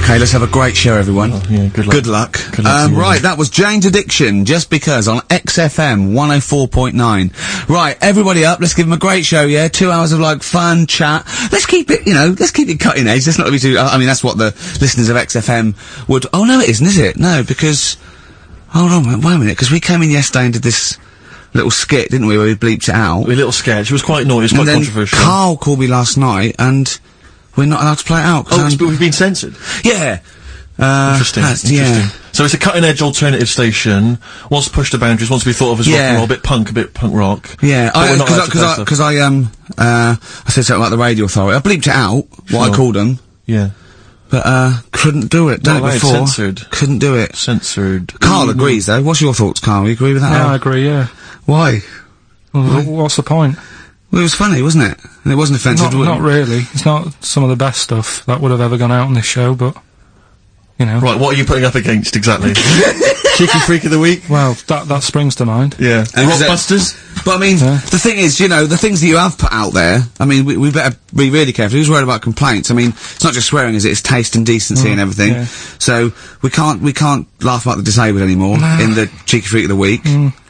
Okay, let's have a great show, everyone. Oh, yeah, good luck. Good luck. Good luck to you. Right, that was Jane's Addiction, Just Because, on XFM 104.9. Right, everybody up, let's give them a great show, yeah? 2 hours of, like, fun, chat. Let's keep it, let's keep it cutting edge. Let's not be too, I mean, that's what the listeners of XFM would, oh no, it isn't, is it? No, because, hold on, wait a minute, because we came in yesterday and did this little skit, didn't we, where we bleeped it out. A little sketch. It was quite naughty, it was quite controversial. Carl called me last night, and we're not allowed to play it out. Oh, but we've been censored? Yeah. Interesting. Yeah. So it's a cutting-edge alternative station, wants to push the boundaries, wants to be thought of as rock and roll, a bit punk rock. Yeah, because I said something about the Radio Authority. I bleeped it out, what I called them. Yeah. But, couldn't do it. Done it before. Censored. Couldn't do it. Censored. Carl agrees, though. What's your thoughts, Carl? You agree with that? Yeah, I agree, yeah. Why? Well, what's the point? Well, it was funny, wasn't it? And it wasn't offensive. Not really. It's not some of the best stuff that would have ever gone out on this show, but, Right, what are you putting up against, exactly? Cheeky Freak of the Week? Well, that springs to mind. Yeah. Rockbusters? But I mean, the thing is, the things that you have put out there, I mean, we better be really careful. Who's worried about complaints? I mean, it's not just swearing, is it? It's taste and decency and everything. Yeah. So, we can't laugh about the disabled anymore in the Cheeky Freak of the Week.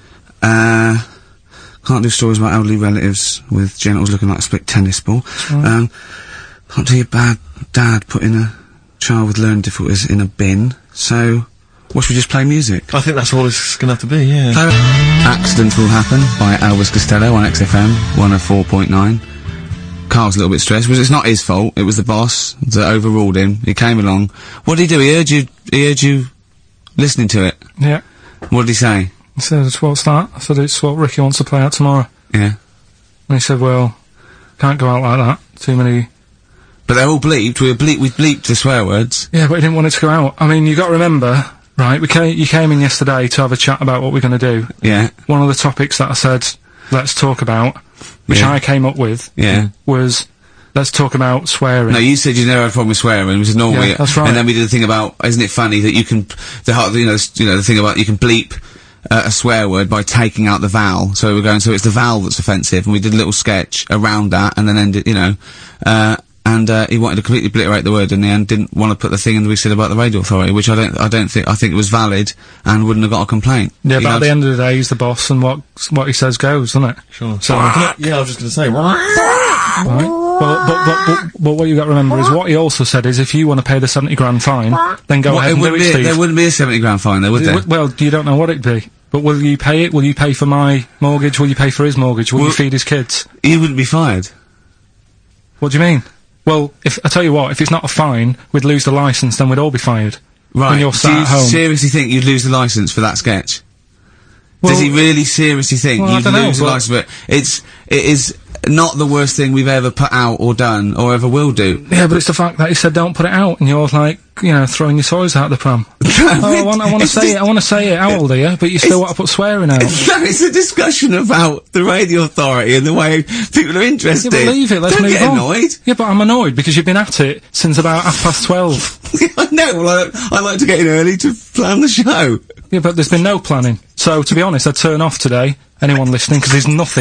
Can't do stories about elderly relatives with genitals looking like a split tennis ball. Can't do your bad dad putting a child with learning difficulties in a bin. So, what should we just play music? I think that's all it's gonna have to be, yeah. Accidents Will Happen by Elvis Costello on XFM 104.9. Carl's a little bit stressed, because it's not his fault, it was the boss that overruled him. He came along. What did he do? He heard you listening to it? Yeah. What did he say? He said, what's that? I said, it's what Ricky wants to play out tomorrow. Yeah. And he said, well, can't go out like that. Too many... But they're all bleeped. We bleeped the swear words. Yeah, but he didn't want it to go out. I mean, you got to remember, right? You came in yesterday to have a chat about what we're going to do. Yeah. One of the topics that I said, let's talk about, which I came up with, was let's talk about swearing. No, you said you never had a problem with swearing, which is normally. Yeah, that's right. And then we did the thing about, isn't it funny that you can, the thing about you can bleep a swear word by taking out the vowel. So we're going, so it's the vowel that's offensive, and we did a little sketch around that, and then ended, and he wanted to completely obliterate the word in the end, didn't want to put the thing in that we said about the Radio Authority, which I think it was valid, and wouldn't have got a complaint. Yeah, but at the end of the day, he's the boss, and what he says goes, doesn't it? Sure. So, yeah, I was just gonna say, right. But what you got to remember is what he also said is if you want to pay the 70 grand fine, then go ahead and do it, Steve. There wouldn't be a 70 grand fine there, would there? Well, you don't know what it'd be. But will you pay it? Will you pay for my mortgage? Will you pay for his mortgage? Will you feed his kids? He wouldn't be fired. What do you mean? Well, I tell you what, if it's not a fine, we'd lose the licence, then we'd all be fired. Right. When you're sat at home. Do you seriously think you'd lose the licence for that sketch? Well, does he really seriously think you'd lose the licence? But it is not the worst thing we've ever put out or done or ever will do. Yeah, but it's the fact that he said don't put it out, and you're like, throwing your toys out the pram. I want to say it. I want to say it. How old are you? But you still want to put swearing out. It's a discussion about the Radio Authority and the way people are interested. Yeah, but leave it. Let's don't move get on. Annoyed. Yeah, but I'm annoyed because you've been at it since about 12:30. I know. Well, I like to get in early to plan the show. Yeah, but there's been no planning. So, to be honest, I'd turn off today, anyone listening, because there's nothing.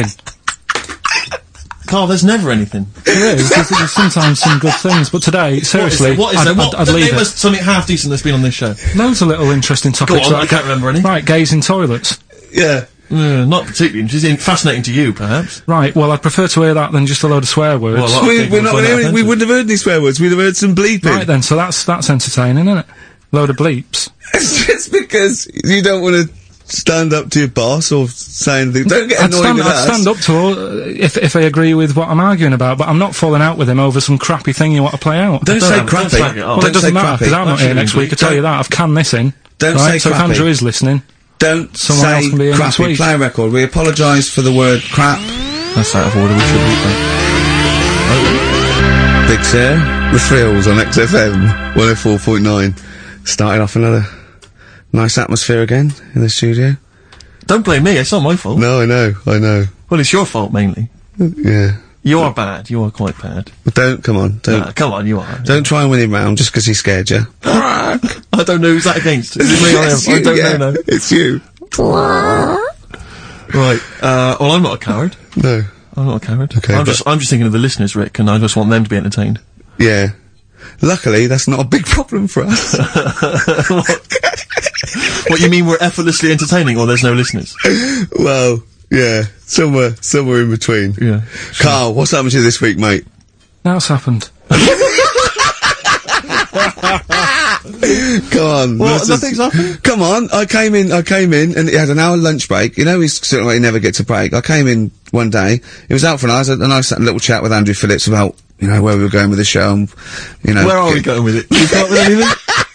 Carl, there's never anything. There is. There's sometimes some good things, but today, seriously, what is there? I'd leave Name it. us something half decent that's been on this show. Loads of little interesting topics. Go on, I can't remember any. Right, gays in toilets. Yeah. Not particularly interesting. Fascinating to you, perhaps. Right, well, I'd prefer to hear that than just a load of swear words. Well, we wouldn't have heard any swear words, we'd have heard some bleeping. Right then, so that's entertaining, isn't it? Load of bleeps. It's just because you don't want to stand up to your boss or say anything. Don't get annoyed with us. I'd stand up to her if I agree with what I'm arguing about, but I'm not falling out with him over some crappy thing you want to play out. Don't say crappy. Well, it doesn't matter, because I'm not here next week, I tell you that. I've canned this in. Don't say so crappy. if Andrew is listening, don't someone else say can be here next crappy. week. Play a record. We apologise for the word crap. That's out of order, we should read that. Big Sir, The Thrills on XFM 104.9. Starting off another nice atmosphere again in the studio. Don't blame me, it's not my fault. No, I know. Well, it's your fault, mainly. Yeah. You are bad, you are quite bad. But come on. Nah, come on, you are. Don't try and win him round just 'cause he scared you. I don't know who's that against. Is it me or him? I don't know. It's you. Right, well, I'm not a coward. No. I'm not a coward. Okay, I'm just thinking of the listeners, Rick, and I just want them to be entertained. Yeah. luckily, that's not a big problem for us. What, you mean we're effortlessly entertaining, or there's no listeners? Well, yeah, somewhere in between. Yeah. Carl, what's happened to you this week, mate? Now it's happened. Come on. Well, nothing's happened? Come on, I came in, and he had an hour lunch break. You know, he's sort of like, he never gets a break. I came in one day, he was out for an hour, a nice little chat with Andrew Phillips about, you know, where we were going with the show, and, you know. Where are we going with it? You come up with anything?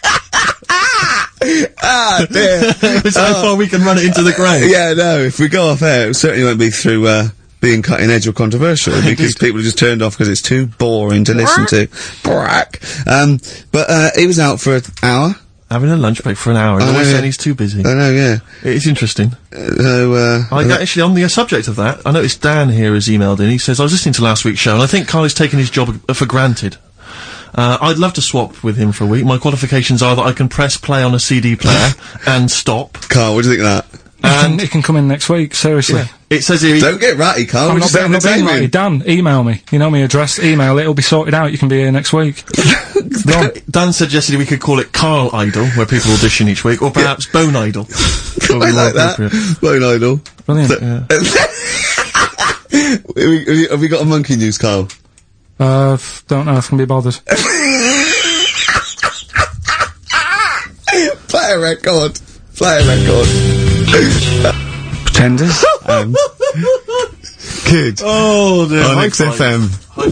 Ah, dear. It's how far we can run it into the grave. Yeah, no, if we go off air, it certainly won't be through, being cutting edge or controversial, because people are just turned off because it's too boring to listen to. But he was out for an hour. Having a lunch break for an hour, and always saying he's too busy. I know, yeah. It's interesting. Actually, on the subject of that, I noticed Dan here has emailed in. He says, I was listening to last week's show, and I think Carl is taking his job for granted. I'd love to swap with him for a week. My qualifications are that I can press play on a CD player and stop. Carl, what do you think of that? And he can come in next week, seriously. Yeah. It says here... Don't get ratty, Carl. I'm not being ratty. Dan, email me. You know my address. Email, it'll be sorted out. You can be here next week. Dan suggested we could call it Carl Idol, where people audition each week, or perhaps Bone Idol. I like that. Bone Idol. Brilliant. Have we got a monkey news, Carl? Don't know if I can be bothered. Play a record. Pretenders. Good. Oh, dear. On XFM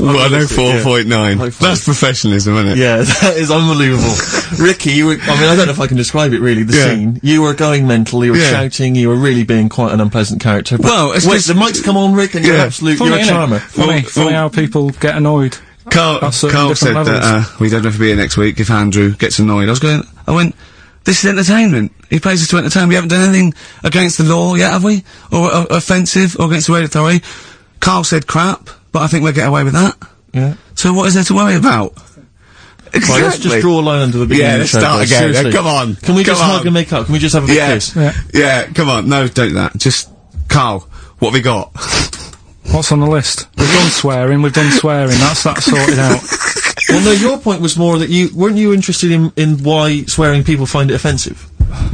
104.9. That's professionalism, isn't it? Yeah, that is unbelievable. Ricky, I don't know if I can describe it really, the scene. You were going mental, you were shouting, you were really being quite an unpleasant character. But well, it's the mic's come on, Rick, and you're you're a charmer. Funny how people get annoyed. Carl said that, we don't have to be here next week if Andrew gets annoyed. I went, this is entertainment. He pays us to entertain. We haven't done anything against the law yet, have we? Or offensive, or against the radio authority. Carl said crap, but I think we'll get away with that. Yeah. So what is there to worry about? Exactly. Right, let's just draw a line under the beginning of the show. Yeah, let's start again. Come on. Can we just hug and make up? Can we just have a big kiss? Yeah, come on. No, don't do that. Just, Carl, what have we got? What's on the list? We've done swearing, that's sorted out. Well, no, your point was more that weren't you interested in why swearing people find it offensive?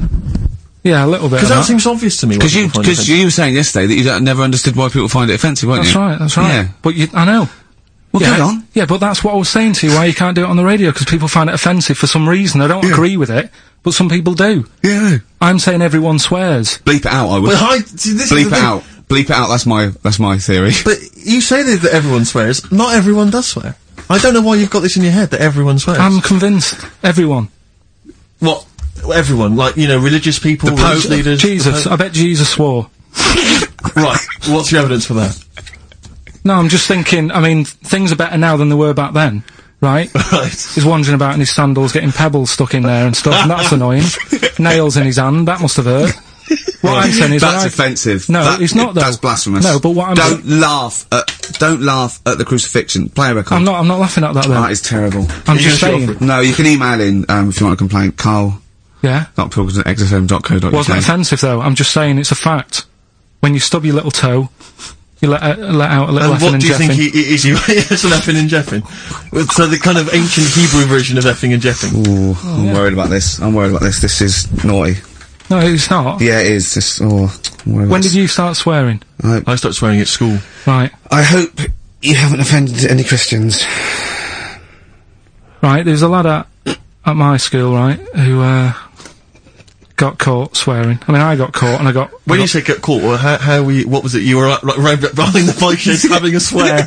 Yeah, a little bit. Because that seems obvious to me. Because you were saying yesterday that you never understood why people find it offensive, weren't you? That's right. Yeah. But I know. Well, go on. Yeah, but that's what I was saying to you, why you can't do it on the radio, because people find it offensive for some reason. I don't agree with it, but some people do. Yeah. I'm saying everyone swears. Bleep it out, I would. Bleep it out. Bleep it out, that's my theory. But you say that everyone swears. Not everyone does swear. I don't know why you've got this in your head, that everyone swears. I'm convinced. Everyone. What? Everyone? Like, religious people, religious leaders? Jesus. I bet Jesus swore. Right. What's your evidence for that? No, I'm just thinking, things are better now than they were back then. Right? Right. He's wandering about in his sandals, getting pebbles stuck in there and stuff, and that's annoying. Nails in his hand, that must have hurt. What I'm saying is that's offensive. No, it's not though. That's blasphemous. No, but what I'm Don't laugh at the crucifixion. Play a record. I'm not laughing at that though. That is terrible. I'm just saying. No, you can email in, if you want to complain. Carl. Yeah? .pilgrims@xfm.co.uk. Wasn't offensive though, I'm just saying it's a fact. When you stub your little toe, you let out a little effing and jeffing. What do you think it's an effing and jeffing? So the kind of ancient Hebrew version of effing and jeffing. Ooh, I'm worried about this. This is naughty. No, it's not. Yeah, it is. When did you start swearing? I started swearing at school. Right. I hope you haven't offended any Christians. Right, there's a lad at my school, right, who, got caught swearing. I got caught and I got... When you say get caught, what was it? You were, behind the bike sheds having a swear.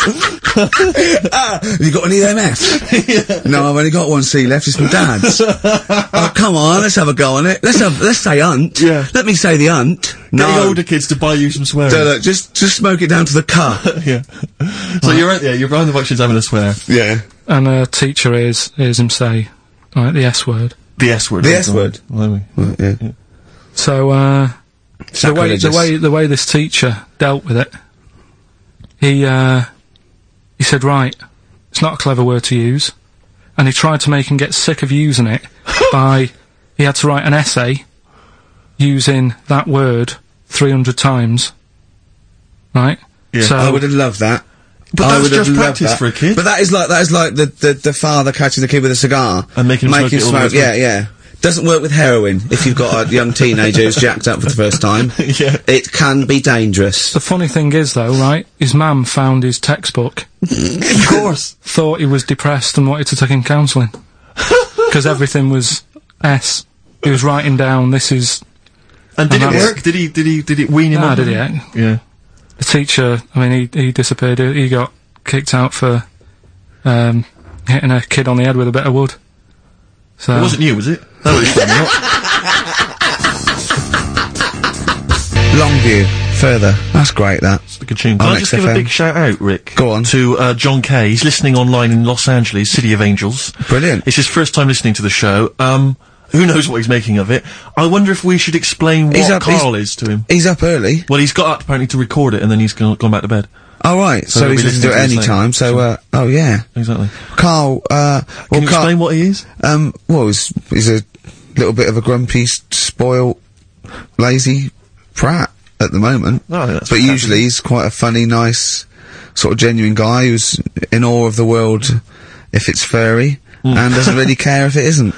Have you got any of them F's? Yeah. No, I've only got one C left, it's my dad's. Oh, come on, let's have a go on it. Let's say unt. Yeah. Let me say the unt. No. Getting older kids to buy you some swearing. No, just smoke it down to the car. Yeah. So you're behind the bike sheds having a swear. Yeah. And a teacher hears him say, right, the S word. The S word. The S word. Well, yeah. So, the way this teacher dealt with it, he said, right, it's not a clever word to use, and he tried to make him get sick of using it he had to write an essay using that word 300 times. Right? Yeah. So I would have loved that. But that's just practice for a kid. But that is like the father catching the kid with a cigar and making him smoke. Yeah. Doesn't work with heroin if you've got a young teenager who's jacked up for the first time. Yeah. It can be dangerous. The funny thing is, though, right, his mum found his textbook. Of course. Thought he was depressed and wanted to take him counselling. Because everything was S. He was writing down, this is... And did it work? Did it wean him up? Did he? Yeah. The teacher, I mean, he disappeared. He got kicked out for, hitting a kid on the head with a bit of wood. So. It wasn't you, was it? That was Longview, further. That's great, that. It's a good tune. Can I just give a big shout out, Rick? Go on. To, John Kay. He's listening online in Los Angeles, City of Angels. Brilliant. It's his first time listening to the show. Who knows what he's making of it. I wonder if we should explain what Carl is to him. He's up early. Well, he's got up apparently to record it and then he's gone back to bed. Oh, right. So he's listening to it any time, oh, yeah. Exactly. Carl, Can you explain what he is? Well, he's a little bit of a grumpy, spoiled, lazy prat at the moment. Oh, that's but usually he's quite a funny, nice, sort of genuine guy who's in awe of the world if it's furry, and doesn't really care if it isn't.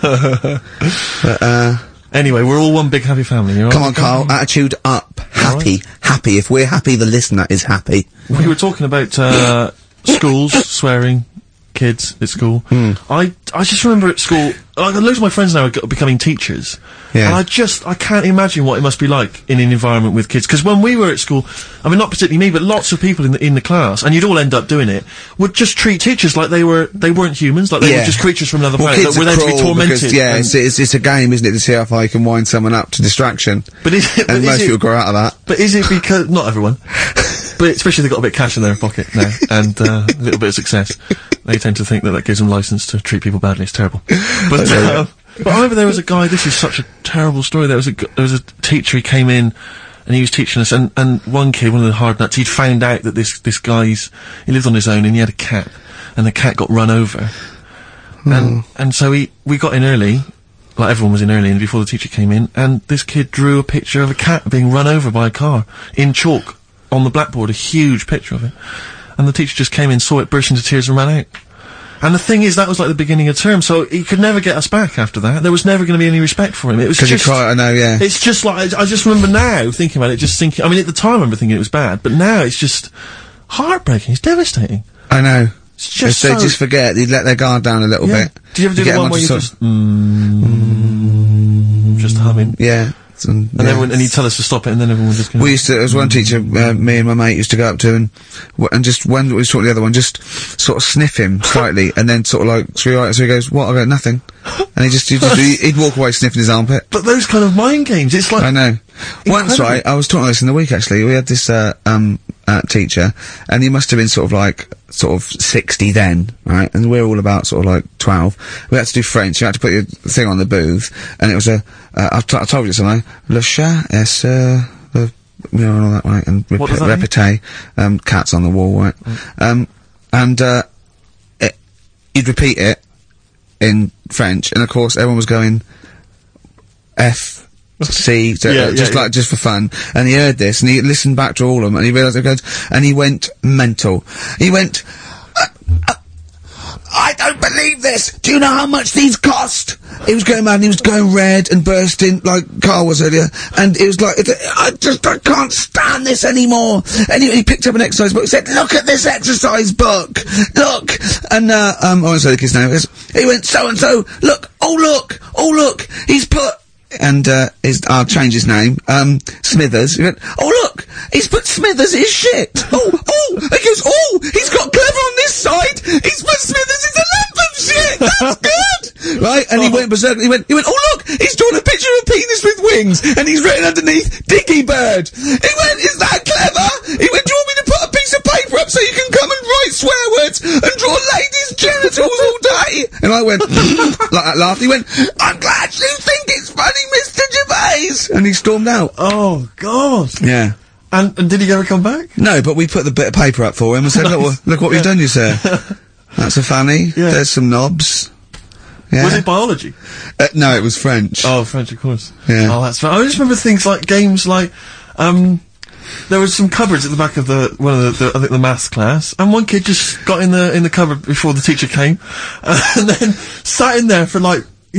But, anyway, we're all one big happy family. Come on, Carl, attitude up. Happy. Right. Happy. If we're happy, the listener is happy. We were talking about, schools, swearing, kids at school. I just remember at school, loads of my friends now are becoming teachers. Yeah. And I can't imagine what it must be like in an environment with kids. Because when we were at school, I mean, not particularly me, but lots of people in the class, and you'd all end up doing it, would just treat teachers like they weren't humans, like they were just creatures from another planet, that were there to be tormented. Because, it's a game, isn't it, to see how far you can wind someone up to distraction. But and most people grow out of that. But is it because, not everyone, but especially if they've got a bit of cash in their pocket now, and a little bit of success, they tend to think that gives them license to treat people badly. It's terrible. But I remember there was a guy, this is such a terrible story, there was a teacher, he came in, and he was teaching us, and one kid, one of the hard nuts, he'd found out that this he lived on his own, and he had a cat, and the cat got run over. And so we got in early, like everyone was in early, and before the teacher came in, and this kid drew a picture of a cat being run over by a car, in chalk, on the blackboard, a huge picture of it. And the teacher just came in, saw it, burst into tears, and ran out. And the thing is, that was like the beginning of term, so he could never get us back after that. There was never going to be any respect for him. It was just... I know, yeah. It's just like, I just remember now, thinking about it, I mean, at the time I remember thinking it was bad, but now it's just heartbreaking, it's devastating. I know. It's just they just forget, they let their guard down a little bit. Did you ever do the one where you just humming? Yeah. And he'd tell us to stop it, and then everyone just... We used to, there was one teacher, me and my mate used to go up to, and just, when we saw the other one, just sort of sniff him slightly, and then sort of like, so he goes, what? I go, nothing. And he'd walk away sniffing his armpit. But those kind of mind games, it's like... I know. Once, right, I was talking about this in the week, actually, we had this, teacher, and he must have been sort of 60 then, right? And we're all about sort of like 12. We had to do French, you had to put your thing on the booth, and it was I told you something, le chat est, and all that, right? And répété, cats on the wall, right? You'd repeat it in French, and of course everyone was going, F, C, just for fun. And he heard this, and he listened back to all of them, and he realised it goes, and he went mental. He went, I don't believe this! Do you know how much these cost? He was going mad, and he was going red and bursting, like Carl was earlier, and it was like, I can't stand this anymore! And he picked up an exercise book, and said, look at this exercise book! Look! And, I won't say the kid's name, he went, so-and-so, look, oh look, he's put, and, I'll change his name, Smithers. He went, oh look, he's put Smithers is shit. He goes, he's got Clever on this side, he's put Smithers is a lump of shit, that's good! Right, and he went berserk, he went, oh look, he's drawn a picture of a penis with wings, and he's written underneath, Dicky Bird. He went, is that clever? He went, do you want me to put a piece of paper up so you can come and write swear words and draw ladies' genitals all day? And I went, like that laughed, he went, I'm glad you think it's funny, Mr. Gervais! And he stormed out. Oh, God. Yeah. And did he ever come back? No, but we put the bit of paper up for him and said, look what we've done, you sir. That's a fanny. Yeah. There's some knobs. Yeah. Was it biology? No, it was French. Oh, French, of course. Yeah. Oh, that's fun. I just remember things like games like, there was some cupboards at the back of I think the maths class, and one kid just got in the cupboard before the teacher came, and then sat in there for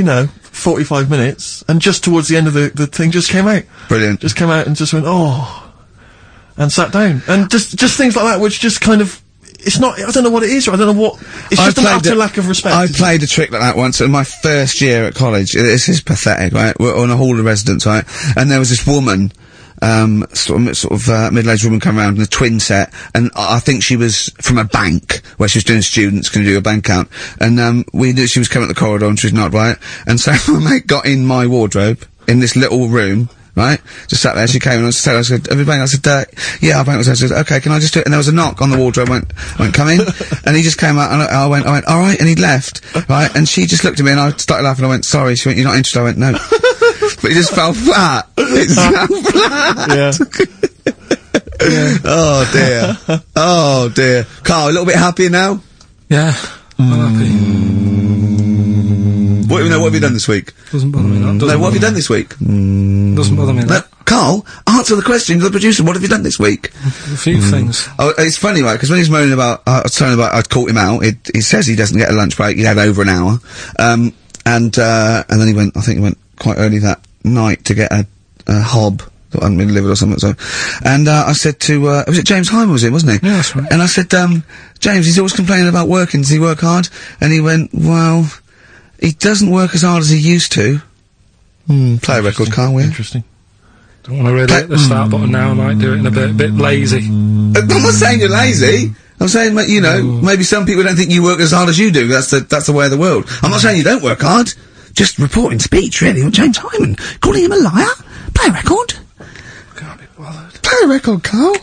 45 minutes, and just towards the end of the thing just came out. Brilliant. Just came out and just went, oh, and sat down. And just things like that, which just kind of, it's not, I don't know what it is, or I don't know what, it's just an utter lack of respect. I played a trick like that once in my first year at college. This is pathetic, right? We're on a hall of residence, right? And there was this woman, sort of middle-aged woman come around in a twin set, and I think she was from a bank, where she was doing students, gonna do a bank account, and, we knew she was coming up the corridor and she was not right, and so my mate got in my wardrobe, in this little room, right? Just sat there, she came and I said, everybody, I said, yeah, I'll bank. I said, okay, can I just do it? And there was a knock on the wardrobe, went, come in, and he just came out, and I went, alright, and he left, right? And she just looked at me, and I started laughing, I went, sorry, she went, you're not interested? I went, no. But it just fell flat. It fell flat. Yeah. Oh dear. Oh dear. Carl, a little bit happier now? Yeah. I'm happy. What have you done this week? Doesn't bother me that. What have you done this week? Doesn't bother me that. Carl, answer the question to the producer. What have you done this week? A few things. Oh, it's funny, right? Because when he's moaning about, I was telling him about I'd caught him out. He says he doesn't get a lunch break. He had over an hour. And then he went, I think he went quite early that night to get a hob that hadn't been delivered or something, so. And, I said to, was it James Hyman was it, wasn't he? Yeah, that's right. And I said, James, he's always complaining about working. Does he work hard? And he went, well, he doesn't work as hard as he used to. Play a record, can't we? Interesting. Don't want to really hit the start button now, I might do it in a bit lazy. I'm not saying you're lazy. I'm saying, maybe some people don't think you work as hard as you do. That's the way of the world. I'm not saying you don't work hard. Just reporting speech, really, on James Hyman. Calling him a liar. Play a record. Can't be bothered. Play a record, Carl.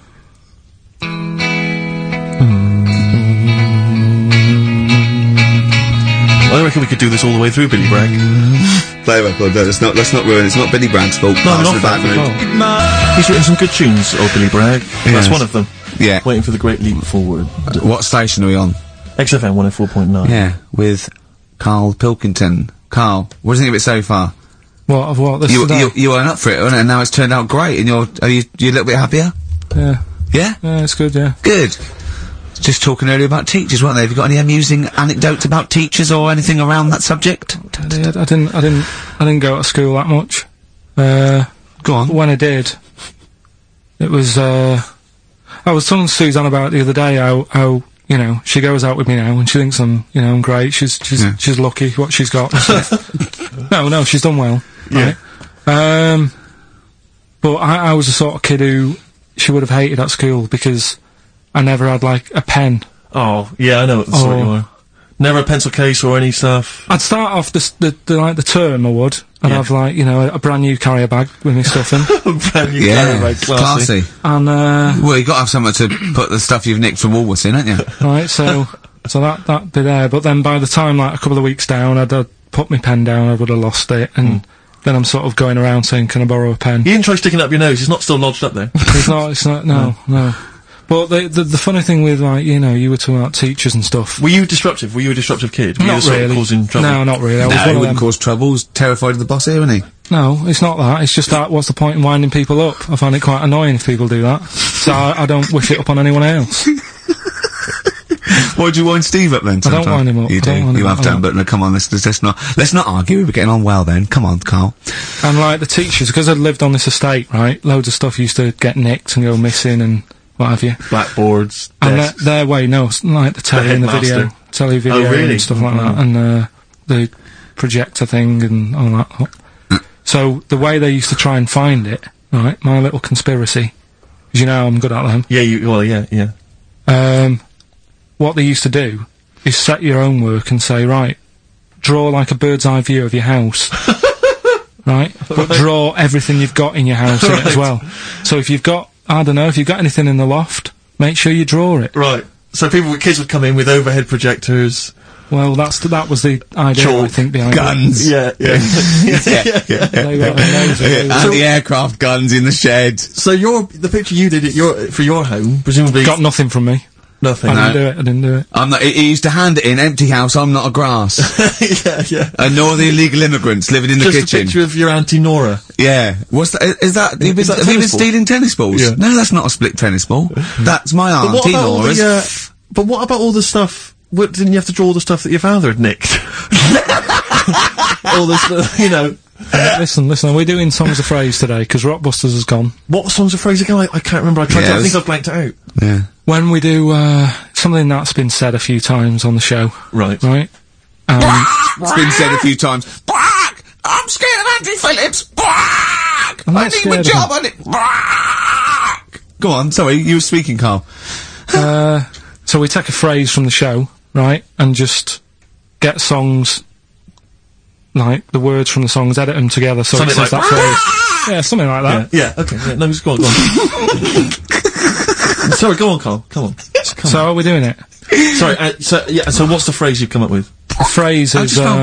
I reckon we could do this all the way through, Billy Bragg. Play a record, no, let's not ruin it. It's not Billy Bragg's fault. No, not bad mood. He's written some good tunes, old Billy Bragg. That's one of them. Yeah. Waiting for the great leap forward. What station are we on? XFM 104.9. Yeah, with Carl Pilkington. Carl, what do you think of it so far? What, of what? You weren't up for it, and now it's turned out great, and are you a little bit happier? Yeah. Yeah? Yeah, it's good, yeah. Good. Just talking earlier about teachers, weren't they? Have you got any amusing anecdotes about teachers or anything around that subject? I didn't go to school that much. Go on. When I did, it was, I was telling Suzanne about it the other day how, she goes out with me now and she thinks I'm great. She's lucky what she's got. No, she's done well. Yeah. Right? But I was the sort of kid who she would have hated at school because I never had, a pen. Oh, yeah, I know what the sort you are. Never a pencil case or any stuff? I'd start off the term, I would. I'd have, a brand new carrier bag with me stuff in. Brand new carrier bag, classy. And, well, you gotta have somewhere to put the stuff you've nicked from Woolworths in, haven't you? Right, so that'd be there. But then by the time, a couple of weeks down, I'd put my pen down, I would have lost it, and then I'm sort of going around saying, can I borrow a pen? You didn't try sticking it up your nose, it's not still lodged up there. It's not, no. But the funny thing with, you were talking about teachers and stuff. Were you disruptive? Were you a disruptive kid? Were not you really. Causing trouble? No, not really. He wouldn't cause trouble. He was terrified of the boss here, wasn't he? No, it's not that. It's just that, what's the point in winding people up? I find it quite annoying if people do that. So I don't wish it up on anyone else. Why'd you wind Steve up then? Sometime? I don't wind him up. You do. You have done, but no, come on, let's not argue. We're getting on well then. Come on, Carl. And the teachers, because I'd lived on this estate, right, loads of stuff used to get nicked and go missing and what have you. Blackboards, and their way, the telly and the telly video really? And stuff like that, and the projector thing and all that. So the way they used to try and find it, right, my little conspiracy, because I'm good at them. Yeah, yeah. What they used to do is set your own work and say, right, draw a bird's eye view of your house. Right? But draw everything you've got in your house in it as well. So if you've got, if you've got anything in the loft, make sure you draw it. Right. So kids would come in with overhead projectors. Well, that was the idea, I think, behind guns. it. Yeah. Anti-aircraft guns in the shed. So the picture you did for your home, presumably got nothing from me. Nothing. I didn't do it. I'm not. He used to hand it in, empty house, I'm not a grass. Yeah. And nor the illegal immigrants living in the kitchen. Just a picture of your Auntie Nora. Yeah. What's that? Is that, have you been stealing tennis balls? Yeah. No, that's not a split tennis ball. That's my Auntie Nora's. But what about all the stuff? Didn't you have to draw all the stuff that your father had nicked? All this, you know. Listen, we're doing Songs of Phrase today, because Rockbusters has gone. What Songs of Phrase again? I can't remember, I think I've blanked it out. Yeah. When we do, something that's been said a few times on the show. Right. It's been said a few times. Black! I'm scared of Andrew Phillips! Black! I need my job on it! Black! Go on, sorry, you were speaking, Carl. So we take a phrase from the show, right, and just get songs, like, the words from the songs, edit them together so something it says like that phrase. Yeah, something like that. Yeah, okay, yeah, no, just go on. Sorry, go on, Carl, come on. So are we doing it? Sorry, so what's the phrase you've come up with? The phrase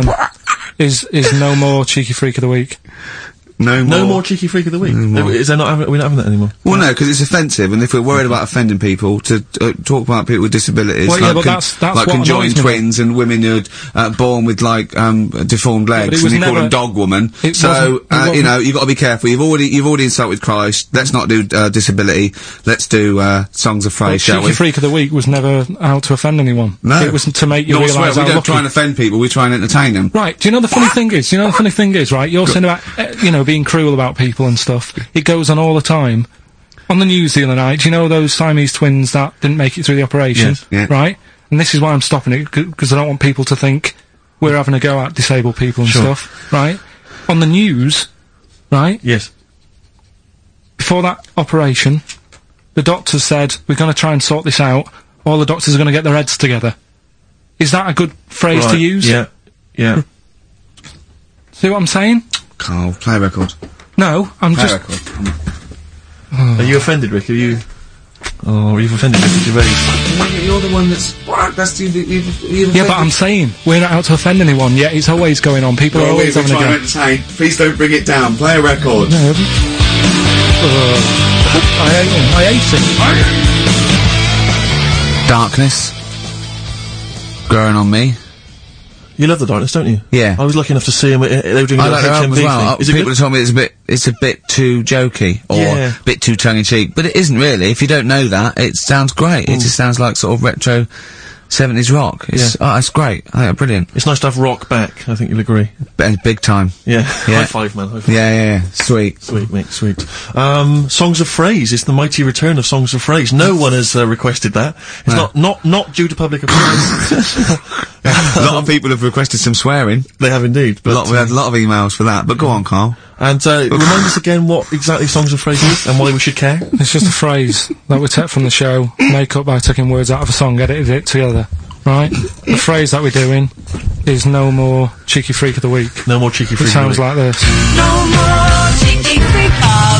is no more Cheeky Freak of the Week. No more Cheeky Freak of the Week? Is there not, we're not having that anymore? Well, no, because it's offensive, and if we're worried about offending people, to talk about people with disabilities, well, yeah, but that's like conjoined twins and women who are born with, like, deformed legs, and you call them dog woman. So, you know, you've got to be careful. You've already insulted Christ. Let's not do, disability. Let's do, Songs of Phrase, shall we? Cheeky Freak of the Week was never out to offend anyone. No. It was to make you realise how lucky. We don't try and offend people, we try and entertain them. Right, do you know the funny thing is, right, you're saying about, you know, being cruel about people and stuff. It goes on all the time. On the news the other night, do you know those Siamese twins that didn't make it through the operation? Yes, yeah. Right? And this is why I'm stopping it, because I don't want people to think we're having a go at disabled people and stuff, right? On the news, right? Yes. Before that operation, the doctors said, we're gonna try and sort this out, all the doctors are gonna get their heads together. Is that a good phrase to use? Yeah. Yeah. See what I'm saying? Carl, play a record. No, I'm Play just... a record. Are you offended, Rick? You've offended Ricky Gervais. You're the one that's you've Yeah, but I'm saying, we're not out to offend anyone, yet it's always going on. People are always having a go. Entertain. Please don't bring it down. Play a record. No. I hate it. Darkness. Growing on me. You love the Darkness, don't you? Yeah. I was lucky enough to see him. They were doing I like their album as well. Is it People have told me it's a bit too jokey or a bit too tongue-in-cheek, but it isn't really. If you don't know that, it sounds great. It just sounds like sort of retro 70s rock. It's great. I think it's brilliant. It's nice to have rock back. I think you'll agree. Big time. Yeah. High five, man. High five. Yeah. Sweet. Sweet, mate. Sweet. Songs of Phrase. It's the mighty return of Songs of Phrase. No one has requested that. It's not due to public appearance. A lot of people have requested some swearing. They have indeed. But we had a lot of emails for that. But go on, Carl. And remind us again what exactly Songs of Phrase is and why we should care. It's just a phrase that we take from the show, make up by taking words out of a song, edited it together. Right? The phrase that we're doing is no more Cheeky Freak of the Week. No more Cheeky Freak of the Week. It sounds like this. No more Cheeky Freak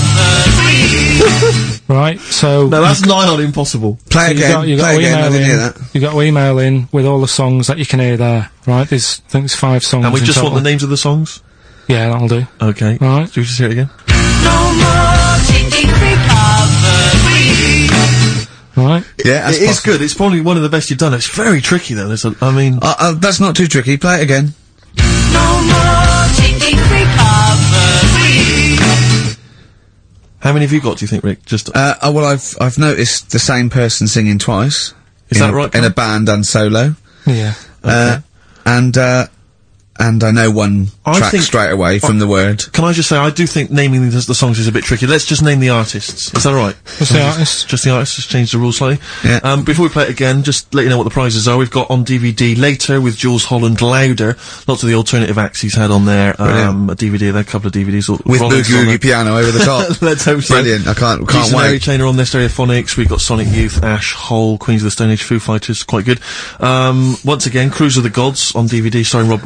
of the Week. Right, so... No, that's nigh on impossible. Play again. I didn't hear that. You got to email in with all the songs that you can hear there, right? I think there's 5 songs. And we just want the names of the songs? Yeah, that'll do. Okay. Right. Do we just hear it again? No more Cheeky Freak of the Week. Right. Yeah, it is good. It's probably one of the best you've done. It's very tricky though. That's not too tricky. Play it again. No more Cheeky Freak of the Week. How many have you got, do you think, Rick? Just well, I've noticed the same person singing twice. Is that right? In a band and solo. Yeah. Okay. And I know one track straight away from the word. Can I just say, I do think naming the songs is a bit tricky. Let's just name the artists. Is that alright? What's the artists? Just the artists, just change the rules slightly. Yeah. Before we play it again, just let you know what the prizes are. We've got on DVD Later with Jules Holland, Louder. Lots of the alternative acts he's had on there. A DVD, a couple of DVDs. With Boogie Woogie Piano over the top. Let's hope so. Brilliant. I can't Jason wait. Mary Chain are on there, Stereophonics. We've got Sonic Youth, Ash, Hole, Queens of the Stone Age, Foo Fighters. Quite good. Once again, Cruise of the Gods on DVD, starring Rob Brydon and Steve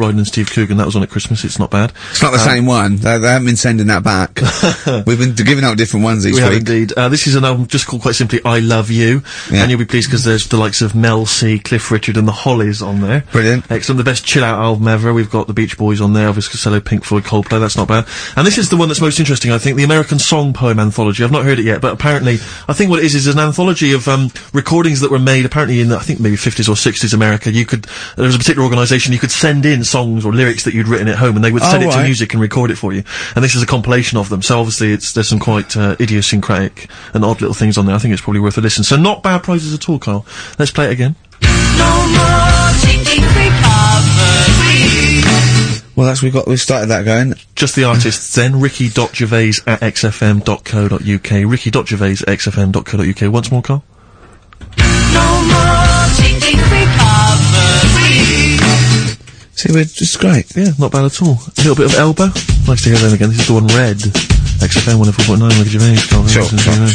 Steve Coogan. That was on at Christmas. It's not bad. It's not the same one. They haven't been sending that back. We've been giving out different ones each We week. have indeed. This is an album just called quite simply I Love You. Yeah. And you'll be pleased because there's the likes of Mel C, Cliff Richard and the Hollies on there. Brilliant. Excellent. The best chill out album ever. We've got the Beach Boys on there, Elvis Costello, Pink Floyd, Coldplay. That's not bad. And this is the one that's most interesting, I think, the American Song Poem Anthology. I've not heard it yet, but apparently, I think what it is an anthology of recordings that were made apparently in, I think, maybe 50s or 60s America. There was a particular organisation, you could send in songs or lyrics that you'd written at home and they would send it to music and record it for you. And this is a compilation of them. So obviously there's some quite idiosyncratic and odd little things on there. I think it's probably worth a listen. So not bad prizes at all, Carl. Let's play it again. No more changing recovery. Well, we've started that going. Just the artists then, ricky.gervais@xfm.co.uk, ricky.gervais@xfm.co.uk. Once more, Carl. No more changing recovery. See, it's great. Yeah, not bad at all. A little bit of Elbow. Nice to hear them again. This is the one Red. XFM 104.9, Ricky Gervais. Sure.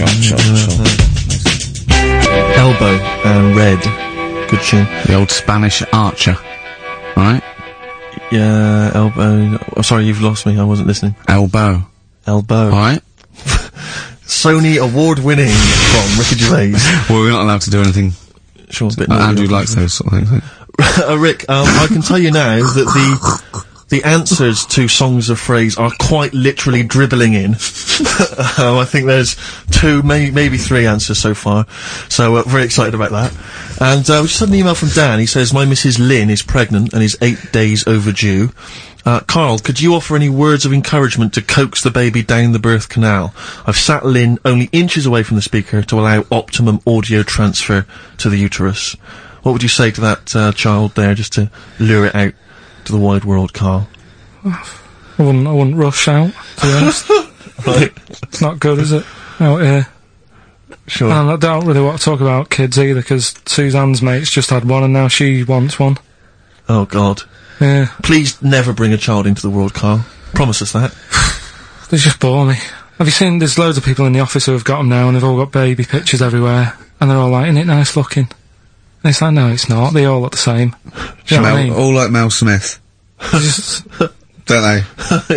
Elbow and Red. Good tune. The old Spanish archer. Right? Yeah, Elbow. Oh, sorry, you've lost me. I wasn't listening. Elbow. Alright. Sony award-winning from Ricky Gervais. Well, we're not allowed to do anything. Sure, a bit Andrew likes those sort of things. Rick, I can tell you now that the answers to songs of phrase are quite literally dribbling in. I think there's 2, maybe 3 answers so far. So, very excited about that. And, we just had an email from Dan. He says, my Mrs. Lynn is pregnant and is 8 days overdue. Carl, could you offer any words of encouragement to coax the baby down the birth canal? I've sat Lynn only inches away from the speaker to allow optimum audio transfer to the uterus. What would you say to that, child there, just to lure it out to the wide world, Carl? I wouldn't rush out, to be honest. Right. It's not good, is it? Out here. Sure. And I don't really want to talk about kids either, because Suzanne's mate's just had one and now she wants one. Oh, God. Yeah. Please never bring a child into the world, Carl. Promise us that. They just bore me. Have you seen, there's loads of people in the office who have got them now and they've all got baby pictures everywhere. And they're all like, isn't it nice looking? And it's like, no, it's not. They all look the same. Do you know what I mean? All like Mel Smith. Just, don't they? but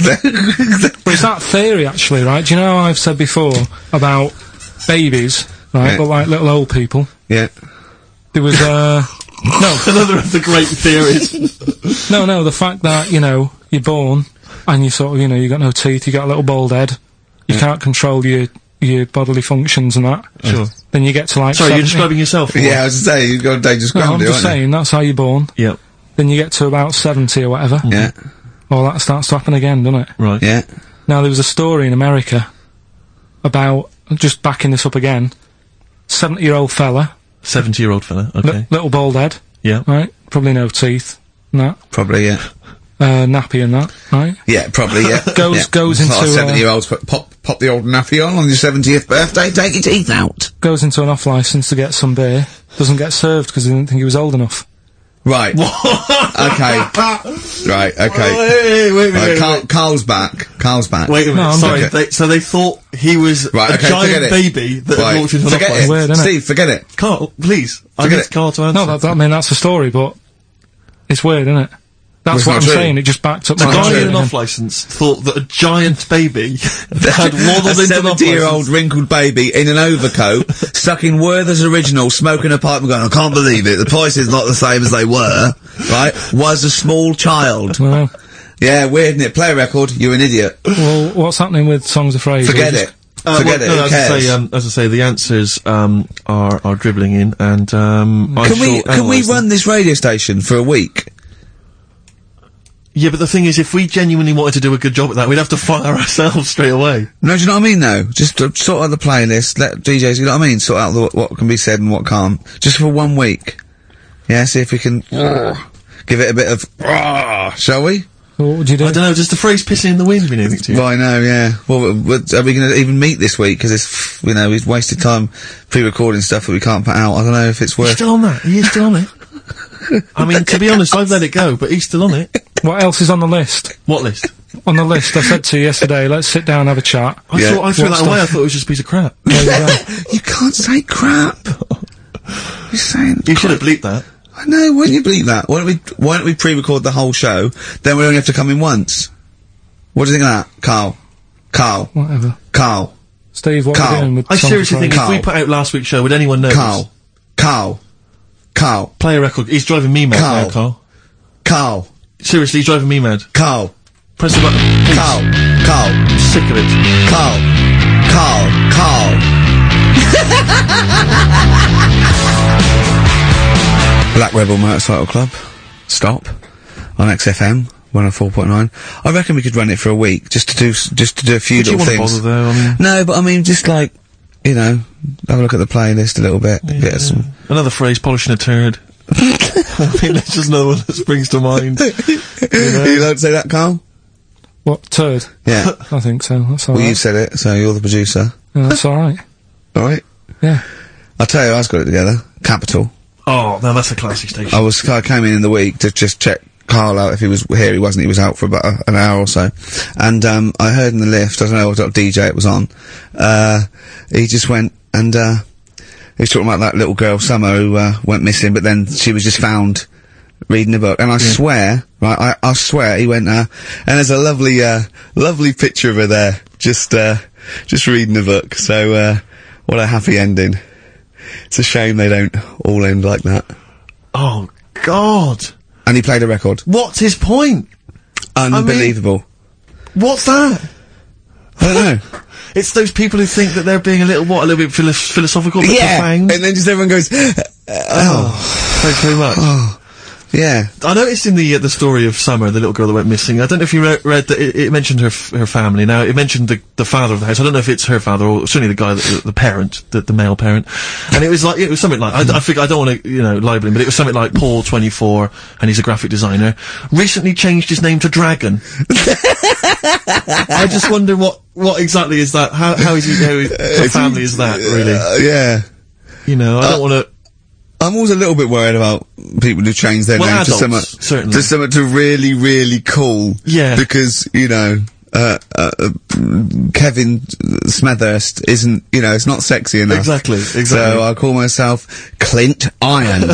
it's that theory, actually, right? Do you know how I've said before about babies, right, Yeah. but like little old people? Yeah. There was, no. Another of the great theories. No, the fact that, you're born, and you sort of, you got no teeth, you got a little bald head, you can't control your bodily functions and that. Sure. Then you get to like Sorry, 70. you're describing yourself? Or Yeah, I was to say, you've got a dangerous No, ground, I'm aren't just you? saying, that's how you're born. Yep. Then you get to about 70 or whatever. Yeah. All that starts to happen again, doesn't it? Right. Yeah. Now, there was a story in America about, just backing this up again, 70-year-old fella, 70-year-old fella, okay. little bald head, Yeah. right? Probably no teeth, and that. Probably, yeah. Nappy and that, right? Yeah, probably, yeah. Goes It's not into, like 70-year-olds pop the old nappy on your 70th birthday, take your teeth out. Goes into an off-licence to get some beer, doesn't get served because he didn't think he was old enough. Right. Okay. Right, okay. Wait a Right, minute. Carl's back. Wait a minute, No, I'm sorry. okay. So they thought he was Right, a okay, giant forget it. baby that had walked into an Forget off-licence. it. Weird, innit? Steve, forget it. Carl, please. I Forget need it. Carl to answer. No, I mean, that's the story, but it's weird, isn't it? That's It's what not I'm true. saying, it just backed up The my guy theory. in an off-licence thought that a giant baby had waddled A into an 70-year-old off-licence. wrinkled baby in an overcoat, stuck in Werther's Original, smoking a pipe and going, I can't believe it, the price is not the same as they were, right, was a small child. Well, Yeah, weird, isn't it? Play a record, you're an idiot. well, what's happening with Songs of Phrase? Forget it. Forget it, No, who cares? as I say, the answers, are dribbling in, and, Can we run this radio station for a week? Yeah, but the thing is, if we genuinely wanted to do a good job at that, we'd have to fire ourselves straight away. No, do you know what I mean, though? Just sort out the playlist, let DJs, you know what I mean? Sort out what can be said and what can't. Just for 1 week. Yeah, see if we can give it a bit of shall we? Well, what would you do? I don't know, does the phrase pissing in the wind mean anything to you? Well, I know, yeah. Well, are we going to even meet this week? Because it's, we've wasted time pre-recording stuff that we can't put out. I don't know if it's He's worth... still on that. He is still on it. I mean, to be honest, I've let it go, but he's still on it. What else is on the list? What list? On the list, I said to you yesterday, let's sit down and have a chat. I Yeah. thought I threw What that away. stuff? I thought it was just a piece of crap. There you go. You can't say crap! You're saying... You should have bleeped that. I No, why don't you believe that? Why don't we pre-record the whole show, then we only have to come in once? What do you think of that, Carl? Carl. Whatever. Carl. Steve, what are you doing with I seriously think Carl. if we put out last week's show, would anyone know? Carl. Play a record. He's driving me mad now, Carl. Carl. Seriously, he's driving me mad. Carl. Press the button. Please. Carl. I'm sick of it. Carl. Black Rebel Motorcycle Club. Stop. On XFM 104.9. I reckon we could run it for a week, just to do a few little things. Bother though, I mean. No, but I mean, just like, you know, have a look at the playlist a little bit. Get some. Another phrase, polishing a turd. I mean, that's just another one that springs to mind. You don't say that, Carl? What, turd? Yeah. I think so, that's alright. Well, you said it, so you're the producer. Yeah, that's alright. Alright? Yeah. I'll tell you, I got it together. Capital. Oh, now that's a classy station. I came in the week to just check Carl out if he was here. He wasn't. He was out for about an hour or so. And, I heard in the lift, I don't know what DJ it was on, he just went and, he was talking about that little girl, Summer, who, went missing, but then she was just found reading a book. And I swear, right, I swear he went, and there's a lovely picture of her there, just reading a book. So, what a happy ending. It's a shame they don't all end like that. Oh, God. And he played a record. What's his point? Unbelievable. What's that? I don't know. It's those people who think that they're being a little bit philosophical, but profound. And then just everyone goes, Thanks very much. Oh, yeah. I noticed in the story of Summer, the little girl that went missing, I don't know if you read that it mentioned her family. Now, it mentioned the father of the house. I don't know if it's her father or certainly the guy, the parent, the male parent. And it was something like, I think, I don't want to, libel him, but it was something like Paul, 24, and he's a graphic designer, recently changed his name to Dragon. I just wonder what exactly is that? How is he, the family is that, really? Yeah. I don't want to. I'm always a little bit worried about people who change their name to something to really, really cool. Yeah. Because, Kevin Smethurst isn't, it's not sexy enough. Exactly. So I call myself Clint Iron.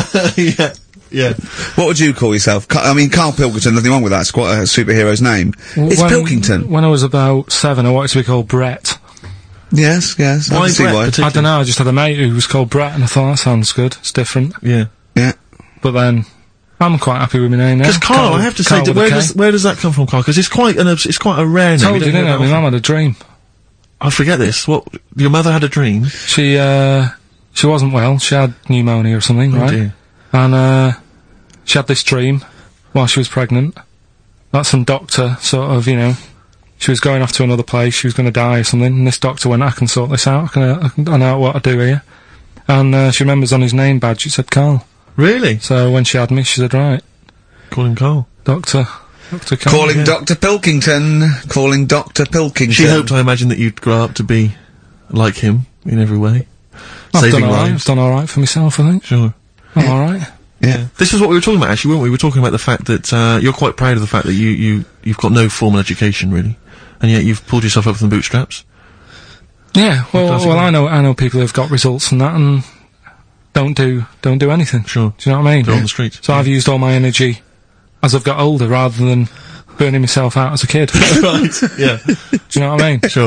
Yeah. What would you call yourself? Carl Pilkington, nothing wrong with that. It's quite a superhero's name. It's Pilkington. When I was about 7, I wanted to be called Brett. Yes. Why Brett? I don't know, I just had a mate who was called Brett, and I thought, that sounds good, it's different. Yeah. But then, I'm quite happy with my name now. Because Carl, I have to say, where does that come from, Carl? Because it's quite a rare name. I told you, didn't I? My mum had a dream. I forget this. What? Your mother had a dream? She wasn't well, she had pneumonia or something, right? Dear. And, she had this dream while she was pregnant. That some doctor, sort of, she was going off to another place, she was going to die or something, and this doctor went, I can sort this out, I know what to do here. And, she remembers on his name badge, it said Carl. Really? So when she had me, she said, right. Call him Carl. Dr. Carl. Calling Dr. Pilkington. Calling Dr. Pilkington. She hoped, I imagine, that you'd grow up to be like him in every way. I've done alright for myself, I think. Sure. I'm alright. Yeah. This is what we were talking about, actually, weren't we? We were talking about the fact that, you're quite proud of the fact that you've got no formal education, really. And yet you've pulled yourself up from the bootstraps. Yeah, well, I know people who've got results from that and don't do anything. Sure. Do you know what I mean? They're on the streets. So I've used all my energy as I've got older rather than burning myself out as a kid. Right, yeah. Do you know what I mean? Sure.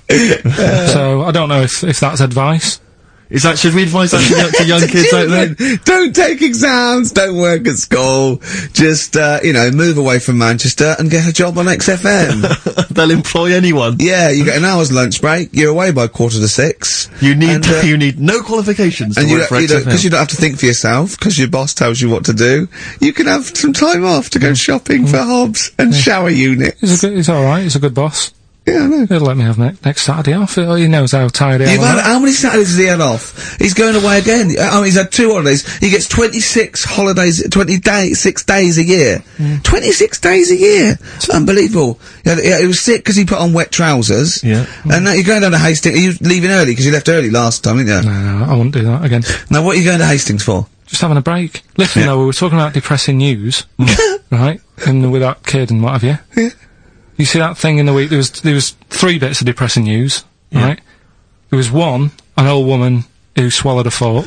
So I don't know if that's advice. Should we advise that to young kids out there? Don't take exams, don't work at school, just, move away from Manchester and get a job on XFM. They'll employ anyone. Yeah, you get an hour's lunch break, you're away by 5:45. You need no qualifications and to work for XFM. Because you don't have to think for yourself, because your boss tells you what to do, you can have some time off to go shopping for hobs and shower units. He's alright, he's a good boss. Yeah, I know. He'll let me have next Saturday off. He knows how tired I am. How many Saturdays has he had off? He's going away again. He's had 2 holidays. He gets 26 holidays, 6 days a year. 26 days a year. It's unbelievable. He was sick because he put on wet trousers. Yeah. And now you're going down to Hastings. Are you leaving early? Because you left early last time, didn't you? No, I wouldn't do that again. Now, what are you going to Hastings for? Just having a break. Listen, though, we were talking about depressing news. Right? And with that kid and what have you. Yeah. You see that thing in the week, there was 3 bits of depressing news, right? There was 1, an old woman who swallowed a fork.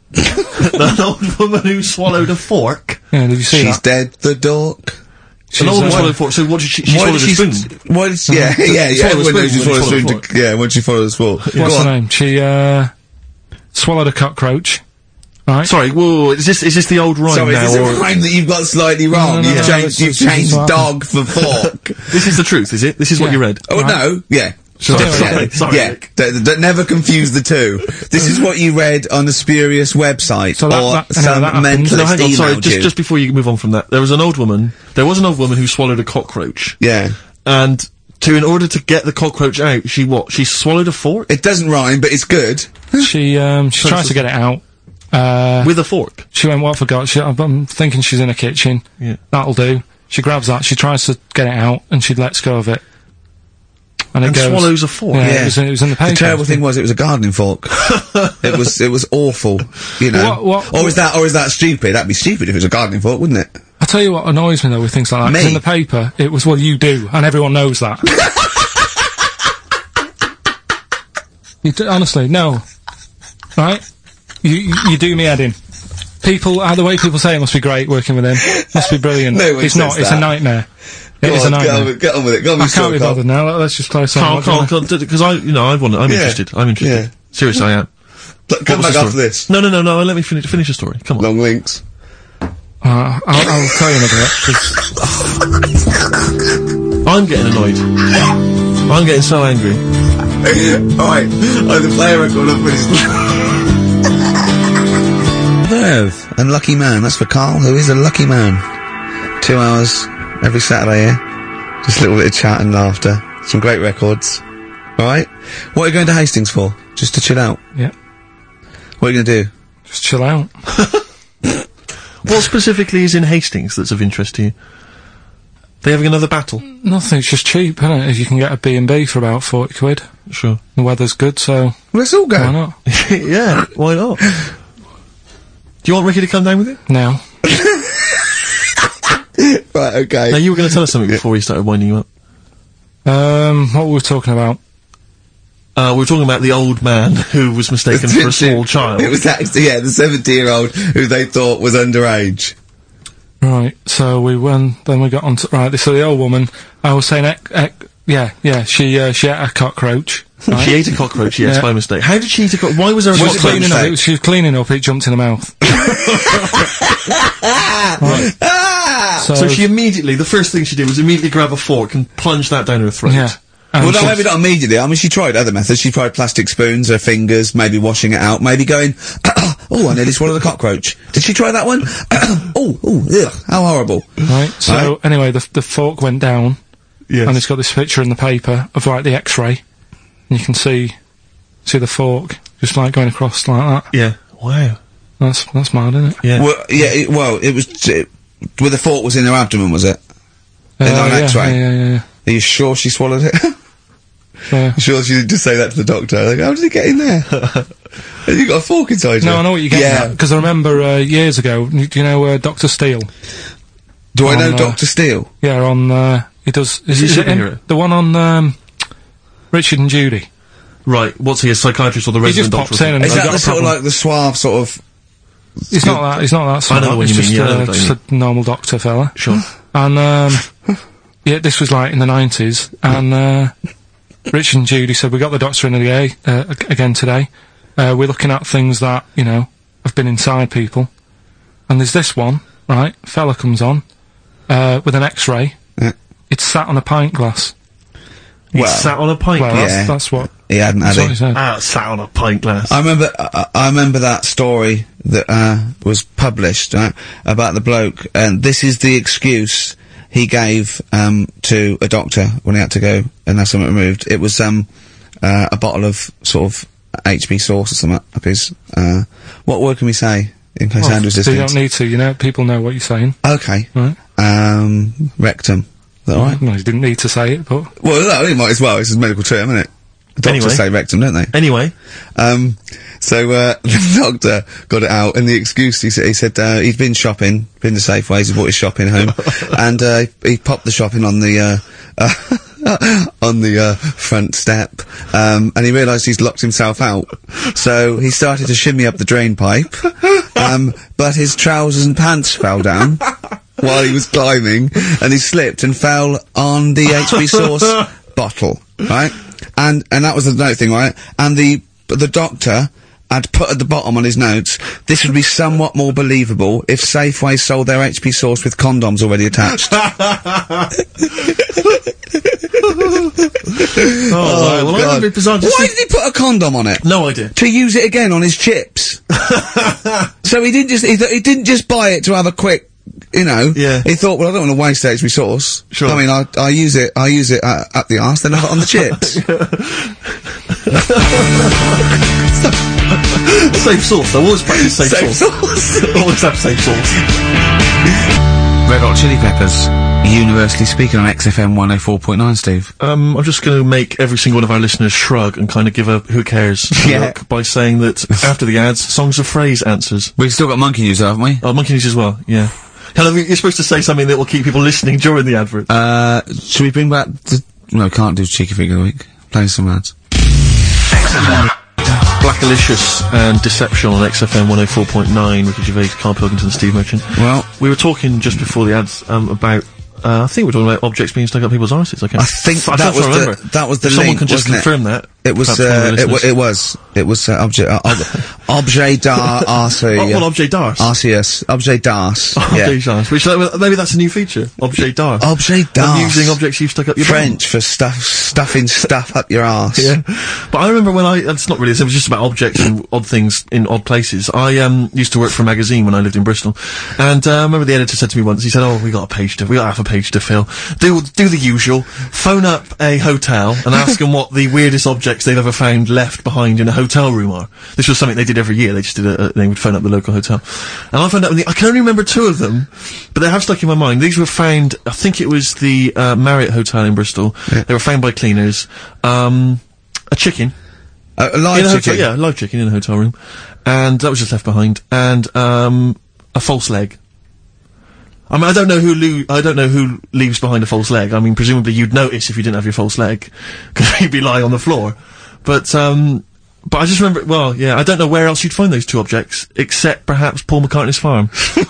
An old woman who swallowed a fork. Yeah, did you see She's that? dead, the dork. An old woman swallowed a fork. So what did she swallowed a spoon? Why did she, yeah, everyone knows she swallowed a spoon. When she swallowed a spoon. What's her name? She, swallowed a cockroach. Right. Sorry, whoa, is this the old rhyme Sorry, now? is this a rhyme that you've got slightly wrong? No, You've changed what dog for fork. This is the truth, is it? This is what you read? Oh, no, yeah. Sorry. Yeah, never confuse the two. This is what you read on a spurious website, So or some that happens. mentalist No, hang on, sorry, emailed you. just before you move on from that, there was an old woman who swallowed a cockroach. Yeah. And in order to get the cockroach out, she swallowed a fork? It doesn't rhyme, but it's good. She tries to get it out. With a fork? She went, what forgot? I'm thinking she's in the kitchen. Yeah. That'll do. She grabs that, she tries to get it out, and she lets go of it. And it goes, swallows a fork? Yeah, It was in the paper. The terrible thing was, it was a gardening fork. it was awful, you know. Or is that stupid? That'd be stupid if it was a gardening fork, wouldn't it? I'll tell you what annoys me though with things like that. 'Cause in the paper, it was, well, you do, and everyone knows that. Honestly, no. Right? You do me head in. The way people say it must be great working with him. Must be brilliant. No one it's not, says it's that. a nightmare. It is a nightmare. Get on with it. Go on with I can't be bothered now. Let's just play something. Because I'm interested. I'm interested. Yeah. Seriously, I am. Come back after this. No, let me finish the story. Come on. Long links. I'll tell you in a bit. I'm getting annoyed. I'm getting so angry. Alright, the player record up with his... Verve, unlucky man. That's for Carl, who is a lucky man. 2 hours every Saturday here. Just a little bit of chat and laughter. Some great records. Alright? What are you going to Hastings for? Just to chill out? Yeah. What are you going to do? Just chill out. What specifically is in Hastings that's of interest to you? They having another battle? Nothing, it's just cheap, isn't it? If you can get a B&B for about 40 quid. Sure. The weather's good, so... Well, let's all go. Why not? Yeah, why not? Do you want Ricky to come down with you? No. Right, okay. Now, you were going to tell us something before we started winding you up. What were we talking about? We were talking about the old man who was mistaken for a small child. It was actually, the 70-year-old who they thought was underage. Right, so then we got on to, right, so the old woman, I was saying, she ate a cockroach. Right? She ate a cockroach, yes, by mistake. How did she eat a cockroach? Why was there a cockroach? She was cleaning up, it jumped in her mouth. Right. So she immediately, the first thing she did was immediately grab a fork and plunge that down her throat. Yeah. Well, no, maybe not immediately. I mean, she tried other methods. She tried plastic spoons, her fingers, maybe washing it out, maybe going, oh, I nearly swallowed a cockroach. Did she try that one? Ugh, how horrible. Right, so anyway, the fork went down. Yes. And it's got this picture in the paper of, like, the X-ray. And you can see the fork just, like, going across like that. Yeah. Wow. That's mad, isn't it? Yeah. Well, it was, where the fork was in her abdomen, was it? On X-ray? Yeah. Are you sure she swallowed it? Yeah. Sure she didn't just say that to the doctor? Like, how did it get in there? Have you got a fork inside you? No, I know what you're getting at. Because I remember, years ago, do you know, Dr. Steele? Do I know Dr. Steele? Yeah, he does... Is he it superhero? The one on, Richard and Judy. Right, what's he, a psychiatrist or the resident doctor? He just pops in and Is he's that got the a sort of problem. like the suave sort of... He's not that smart. I know what he's you just, mean, yeah, just a normal doctor fella. Sure. And, yeah, this was like in the 90s, and, Rich and Judy said, we got the doctor in again today. We're looking at things that, you know, have been inside people. And there's this one, right? Fella comes on, with an X-ray. Yeah. It's sat on a pint glass. He sat on a pint Well, glass? that's what... He hadn't, had That's what he said. Sat on a pint glass. I remember that story that, was published, about the bloke, and this is the excuse he gave, to a doctor when he had to go and have something removed. It was, a bottle of, sort of, HB sauce or something up his, what word can we say? In case Andrew's listening. You don't need to, you know, people know what you're saying. Okay. Right. Rectum. Is that alright? No, you didn't need to say it, but... Well, no, he might as well. It's a medical term, isn't it? Doctors Anyway. say rectum, don't they? Anyway. So, the doctor got it out, and the excuse, he said, he'd been shopping, been to Safeways, he brought his shopping home, and, he popped the shopping on the, on the front step, and he realised he's locked himself out. So he started to shimmy up the drain pipe, but his trousers and pants fell down while he was climbing, and he slipped and fell on the HB sauce bottle, right? And that was the note thing, right? And the doctor had put at the bottom on his notes, this would be somewhat more believable if Safeway sold their HP sauce with condoms already attached. Oh, well, God. Why did he put a condom on it? No idea. To use it again on his chips. So he didn't just buy it to have a quick, you know. Yeah. He thought, well, I don't want to waste HP sauce. Sure. I mean, I use it up the arse, then have it on the chips. Safe sauce. I always practice safe sauce. Always have safe sauce. Red Hot Chili Peppers, universally speaking on XFM 104.9, Steve. I'm just going to make every single one of our listeners shrug and kind of give a who cares look by saying that after the ads, Songs of Phrase answers. We've still got Monkey News, haven't we? Oh, Monkey News as well, yeah. Hello, you're supposed to say something that will keep people listening during the advert. Should we bring back no, can't do Cheeky Figure of the Week. Play some ads. Blackalicious and Deception on XFM 104.9, Ricky Gervais, Carl Pilkington, Steve Merchant. Well, we were talking just before the ads, about, I think we were talking about objects being stuck up people's arses. I think that was the if someone link, can just confirm that. It was, objet d'art, Well, objet d'art. Arceus. Objet d'art. Objet d'art. Which, maybe that's a new feature. Objet d'art. Objet d'art. I'm using objects you've stuck up your French for stuffing stuff up your arse. Yeah. But I remember when it's not really, it was just about objects and odd things in odd places. I, used to work for a magazine when I lived in Bristol. And, I remember the editor said to me once, he said, oh, we got half a page to fill. Do the usual. Phone up a hotel and ask them what the weirdest objects they've ever found left behind in a hotel room are. This was something they did every year. They just did they would phone up the local hotel. And I found out, I can only remember 2 of them, but they have stuck in my mind. These were found, I think it was the, Marriott Hotel in Bristol. Yeah. They were found by cleaners. A chicken. A live chicken? Yeah, a live chicken in a hotel room. And that was just left behind. And, a false leg. I mean, I don't know who leaves behind a false leg. I mean, presumably you'd notice if you didn't have your false leg, because you'd be lying on the floor. But I just remember, well, yeah, I don't know where else you'd find those 2 objects, except perhaps Paul McCartney's farm.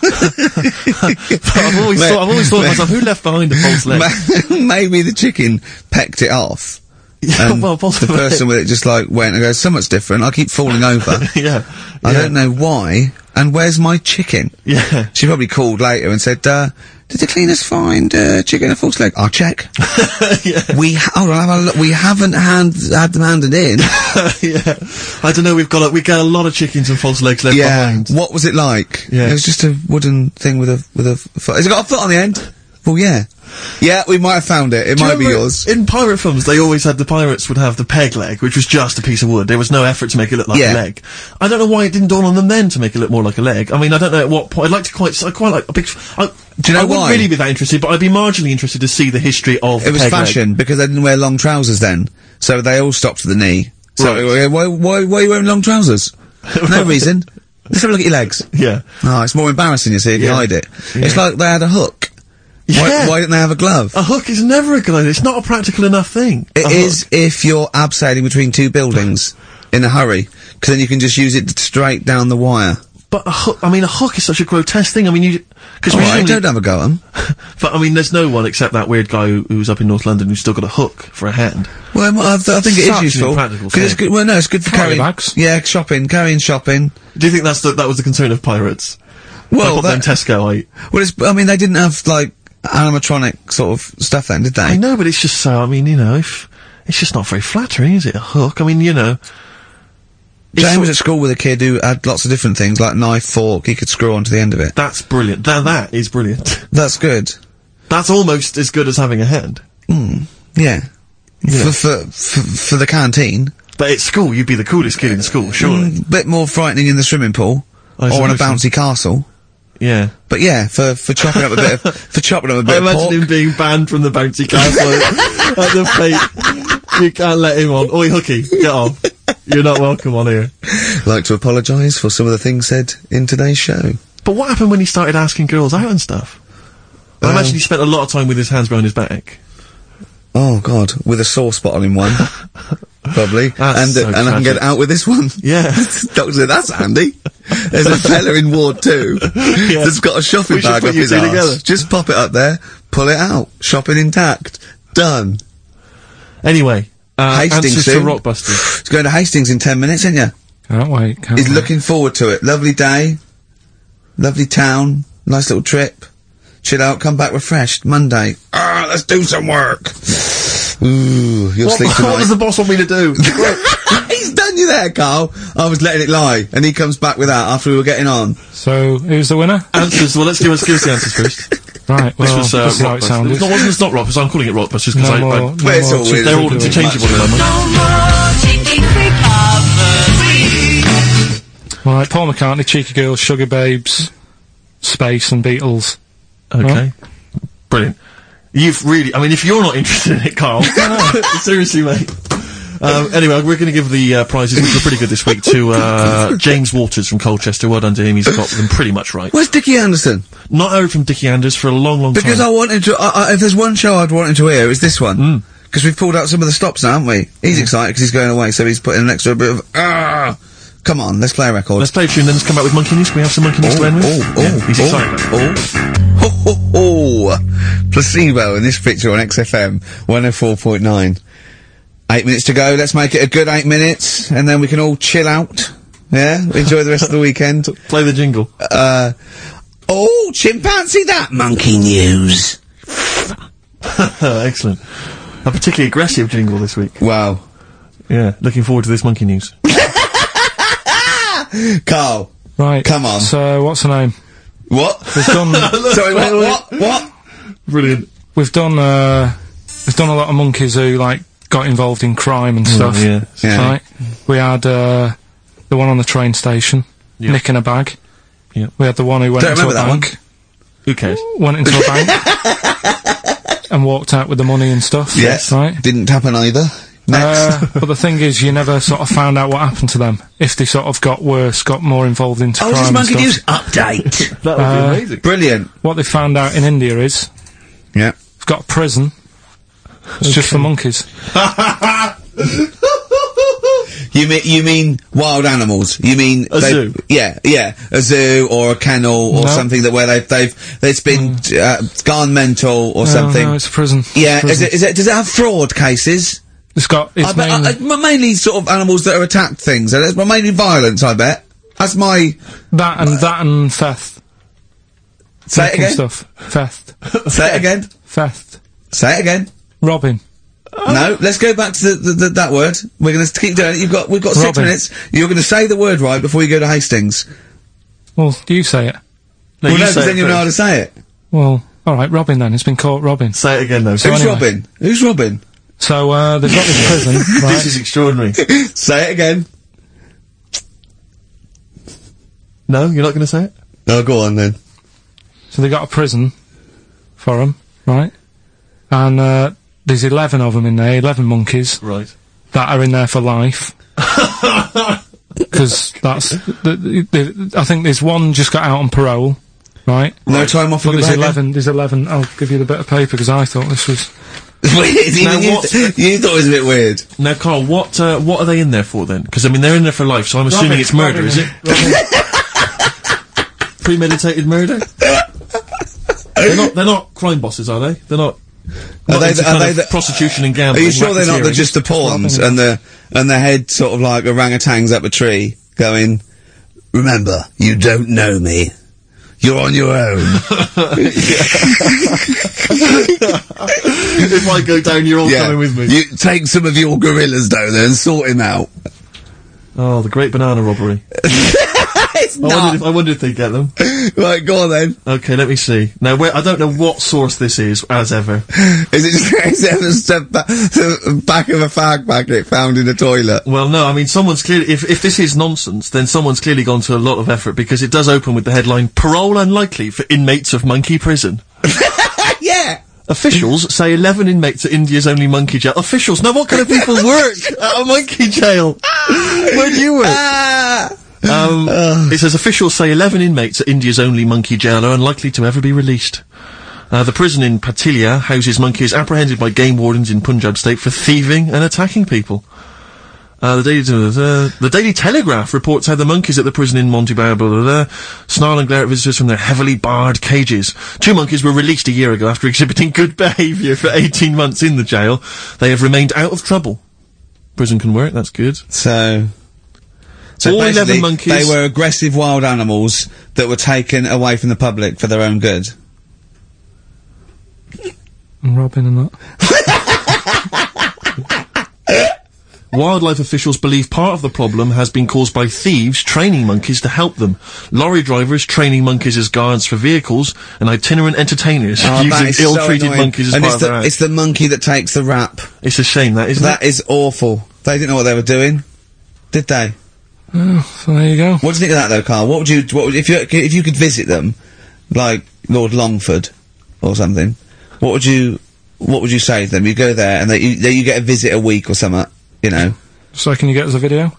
But I've always thought to myself, who left behind a false leg? Maybe the chicken pecked it off. Yeah, well, possibly. The person with it just like went and goes, so much different, I keep falling over. Yeah. I don't know why, and where's my chicken? Yeah. She probably called later and said, did the cleaners find, chicken and a false leg? I'll check. Yeah. Hold on, have a look. We haven't had them handed in. Yeah. I don't know, we got a lot of chickens and false legs left behind. What was it like? Yeah. It was just a wooden thing with a foot. Has it got a foot on the end? Well, yeah. Yeah, we might have found it. It might be yours. In pirate films, they always had the pirates would have the peg leg, which was just a piece of wood. There was no effort to make it look like a leg. I don't know why it didn't dawn on them then to make it look more like a leg. I mean, I don't know at what point. I quite like a big. Do you know why? I wouldn't really be that interested, but I'd be marginally interested to see the history of. It was fashion because they didn't wear long trousers then, so they all stopped at the knee. So why are you wearing long trousers? No reason. Let's have a look at your legs. Yeah. Oh, it's more embarrassing, you see, if you hide it. Yeah. It's like they had a hook. Yeah. Why didn't they have a glove? A hook is never a good idea. It's not a practical enough thing. It is if you're abseiling between 2 buildings in a hurry, because then you can just use it straight down the wire. But a hook is such a grotesque thing. I mean, because I don't have a go at them. But I mean, there's no one except that weird guy who's up in North London who's still got a hook for a hand. Well, I think it is useful. It's good. Well, no, it's good for carrying bags. Yeah, carrying shopping. Do you think that was the concern of pirates? Well, then Tesco. Well, they didn't have like animatronic sort of stuff then, did they? I know, but it's just so. I mean, it's just not very flattering, is it? A hook. I mean, James was at school with a kid who had lots of different things, like knife, fork, he could screw onto the end of it. That's brilliant. That is brilliant. That's good. That's almost as good as having a hand. Yeah. For the canteen. But at school, you'd be the coolest kid in school, surely. Bit more frightening in the swimming pool. Or in a bouncy castle. Yeah. But yeah, for chopping up a bit of, I imagine him being banned from the bouncy castle at the fate. You can't let him on. Oi, Hooky, get off. You're not welcome on here. Like to apologise for some of the things said in today's show. But what happened when he started asking girls out and stuff? I imagine he spent a lot of time with his hands behind his back. Oh God, with a sore spot on him one. Probably. That's so and I can get it out with this one. Yeah. Doctor said, that's handy. There's a fella in Ward 2 that's got a shopping We should bag put up you his two arse. together. Just pop it up there, pull it out. Shopping intact. Done. Anyway, Hastings answers to soon. Rockbusters. It's going to Hastings in 10 minutes, isn't you? Can't wait. He's looking forward to it. Lovely day. Lovely town. Nice little trip. Chill out, come back refreshed. Monday. Let's do some work. Ooh, you'll sleep tonight. What does the boss want me to do? He's done you there, Carl. I was letting it lie, and he comes back with that after we were getting on. So, who's the winner? Answers. Well, let's give us the answers first. Right, well, This was this is how it sounded. It's not Rockbusters. I'm calling it Rockbusters because No But it's more all weird. they're all Much interchangeable at the moment. No more cheeky recovery. Right, Paul McCartney, Cheeky Girls, Sugar Babes, Space and Beatles. Okay. Brilliant. You've really, I mean, if you're not interested in it, Carl, seriously, mate. Anyway, we're going to give the prizes, which are pretty good this week, to James Waters from Colchester. Well done to him. He's got them pretty much right. Where's Dickie Anderson? Not heard from Dickie Anders for a long, long Because time. I wanted to, if there's one show I'd wanted to hear, it's this one. Because we've pulled out some of the stops now, haven't we? He's excited because he's going away, so he's putting an extra bit of, Come on, let's play a record. Let's play a tune, then let's come back with Monkey News. Can we have some Monkey News to end with? Yeah, he's excited. Placebo in this picture on XFM 104.9. 8 minutes to go. Let's make it a good 8 minutes, and then we can all chill out. Yeah, enjoy the rest of the weekend. Play the jingle. Chimpanzee that Monkey News. Excellent. A particularly aggressive jingle this week. Wow. Yeah, looking forward to this Monkey News. Carl. Right. Come on. So, what's her name? What? We've done, Sorry, what? Brilliant. we've done a lot of monkeys who, like, got involved in crime and stuff. Yeah. Yeah. Right. We had, the one on the train station, Yeah. nicking a bag. Yeah. We had the one who went Don't into a remember that bank. Who cares? Went into a bank. And walked out with the money and stuff. Yes. Right. Didn't happen either. Next. But the thing is, you never sort of found out what happened to them. If they sort of got worse, got more involved into crime this and Monkey stuff. News update. That would be amazing. Brilliant. What they found out in India is, Yeah. they've got a prison. It's just for monkeys. You mean wild animals? You mean A zoo. Yeah, a zoo or a kennel or No. something that where it's been gone mental or something. No, it's a prison. Yeah, It's a prison. is it? Does it have fraud cases? It's got. It's Mainly sort of animals that are attacked things. It's mainly violence. I bet. That's my. that and theft. Say it Making again. Stuff. Theft. Say it again. Theft. Say it again. Robbing. No, let's go back to that word. We're going to keep doing it. We've got 6 Robbing. minutes. You're going to say the word right before you go to Hastings. Well, you say it. No, Well, you no, say because then it you know how first. to say it. Well, alright, robbing then. It's been caught robbing. Say it again, though. So Who's anyway. Robin? Who's Robin? So, they've got this prison, This right? is extraordinary. Say it again. No, you're not going to say it? Oh, go on then. So they got a prison for them, right? And, there's 11 of them in there, 11 monkeys, Right. that are in there for life. Because that's, I think there's one just got out on parole, right? No time off But for the there's 11, I'll give you the bit of paper because I thought this was... Weird. Even Now, you thought it was a bit weird. Now, Carl, what are they in there for then? Because, I mean, they're in there for life, so I'm assuming it's murder, is it? Premeditated murder? They're not crime bosses, are they? They're not... Are they into the- kind are of they the- prostitution and Are gambling? you sure they're not racketeering? just the pawns and the head sort of like orangutans up a tree going, remember, you don't know me. You're on your own. If I go down, you're all coming with me. You take some of your gorillas down there and sort him out. Oh, the great banana robbery. It's not. I wondered if they'd get them. Right, go on then. Okay, let me see. Now, I don't know what source this is, as ever. Is it just the back of a fag packet found in a toilet? Well, no, I mean, someone's clearly... If this is nonsense, then someone's clearly gone to a lot of effort, because it does open with the headline, Parole Unlikely for Inmates of Monkey Prison. Yeah. Officials say 11 inmates at India's only monkey jail. Officials? Now, what kind of people work at a monkey jail? Where do you work? It says officials say 11 inmates at India's only monkey jail are unlikely to ever be released. The prison in Patilia houses monkeys apprehended by game wardens in Punjab state for thieving and attacking people. The Daily Telegraph reports how the monkeys at the prison in Montebello snarl and glare at visitors from their heavily barred cages. 2 monkeys were released a year ago after exhibiting good behaviour for 18 months in the jail. They have remained out of trouble. Prison can work, that's good. So all 11 monkeys... they were aggressive wild animals that were taken away from the public for their own good. And robbing and that. Wildlife officials believe part of the problem has been caused by thieves training monkeys to help them. Lorry drivers training monkeys as guards for vehicles, and itinerant entertainers using ill-treated monkeys as part of their act. It's the monkey that takes the rap. It's a shame, that, isn't it? That is awful. They didn't know what they were doing, did they? Oh, so there you go. What do you think of that, though, Carl? What would if you could visit them, like Lord Longford or something? What would you say to them? You go there and you get a visit a week or something, you know. So can you get us a video?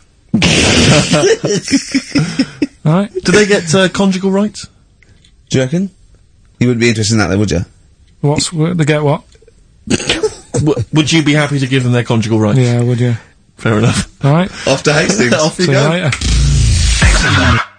Alright. Do they get conjugal rights? Do you reckon? You wouldn't be interested in that, though, would you? They get what? Would you be happy to give them their conjugal rights? Yeah, would you? Fair enough. Alright. Off to Hastings. Off you See go. you later.